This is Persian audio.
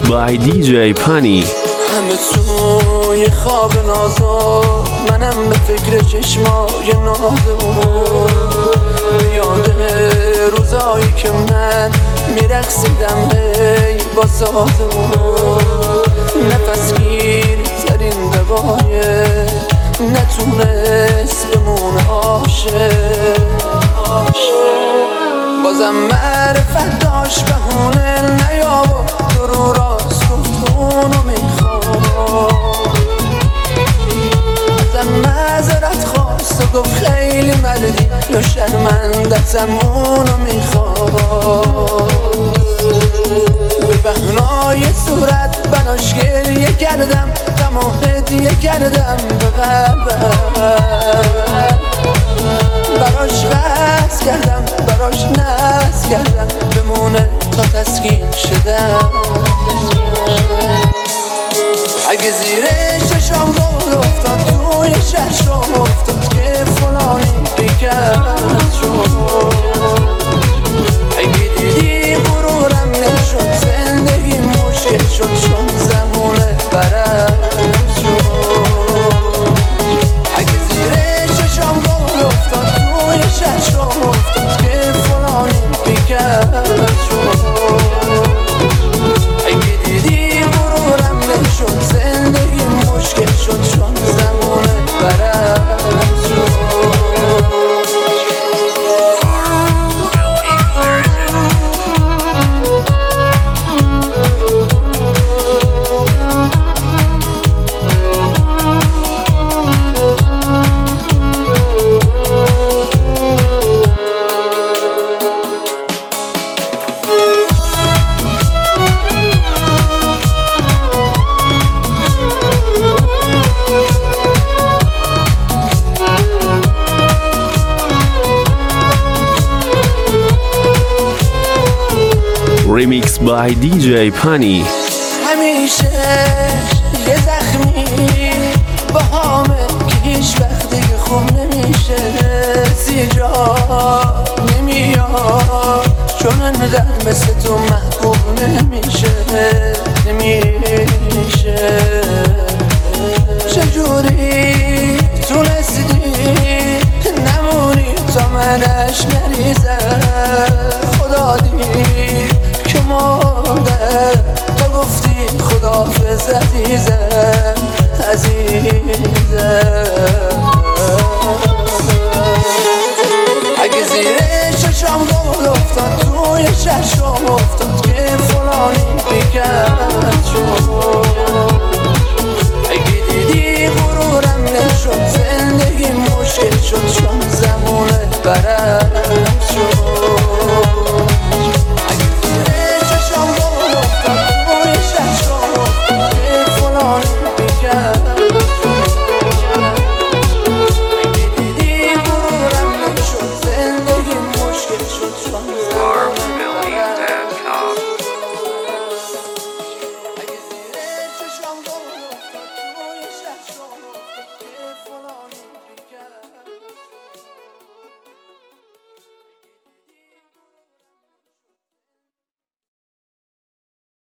by DJ Pani. همه توی خواب نازا، منم به فکر چشمای نازمون. یاد روزایی که من میرقصیدم هی با سازمون. نفس گیر ترین دوایه نتونست بمونه عاشق. بازم معرفت داشت بهونه نیاور، تو رو راست گفت اونو میخوام. ازم معذرت خواست و گفت خیلی مردی یا شرمندتم اونو میخوام. به بهنای صورت بناش گریه کردم، غم و هدیه کردم به قلبم. براش قصد کردم، براش ناز کردم بمونه تا تسکین شدم. اگه زیر چشام گل افتاد توی چشم افتاد که فلانی بیکرد شد. اگه دیدی غرورم نشد زندگی مشکل شد، چون زمونه برم شد. اگه زیر چشام گل افتاد توی چشم افتاد که فلانی بیکرد شد. اگه دیدی غرورم نشد زندگی مشکل شد، چون زمونه برم شد. Remix by DJ Pani. همیشه یه زخمی با همه که هیچ وقت دیگه خوب نمیشه. زیجا نمیاد چون انقدر مثل تو محبوب نمیشه.